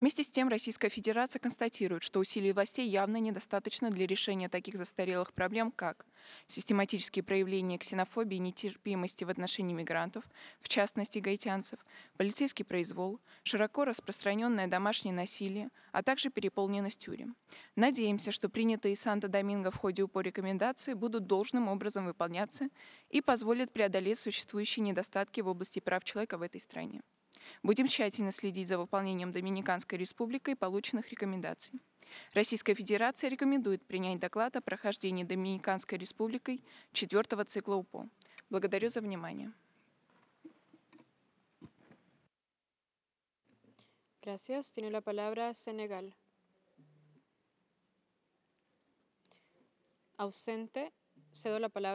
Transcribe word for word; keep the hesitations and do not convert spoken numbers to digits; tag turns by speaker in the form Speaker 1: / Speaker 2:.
Speaker 1: Вместе с тем Российская Федерация констатирует, что усилий властей явно недостаточно для решения таких застарелых проблем, как систематические проявления ксенофобии и нетерпимости в отношении мигрантов, в частности гаитянцев, полицейский произвол, широко распространенное домашнее насилие, а также переполненность тюрем. Надеемся, что принятые Санто-Доминго в ходе УПО рекомендации будут должным образом выполняться и позволят преодолеть существующие недостатки в области прав человека в этой стране. Будем тщательно следить за выполнением Доминиканской республикой полученных рекомендаций. Российская Федерация рекомендует принять доклад о прохождении Доминиканской республикой четвертого цикла УПО. Благодарю за внимание.
Speaker 2: Gracias. Tiene la palabra Senegal. Ausente. Cedo la palabra.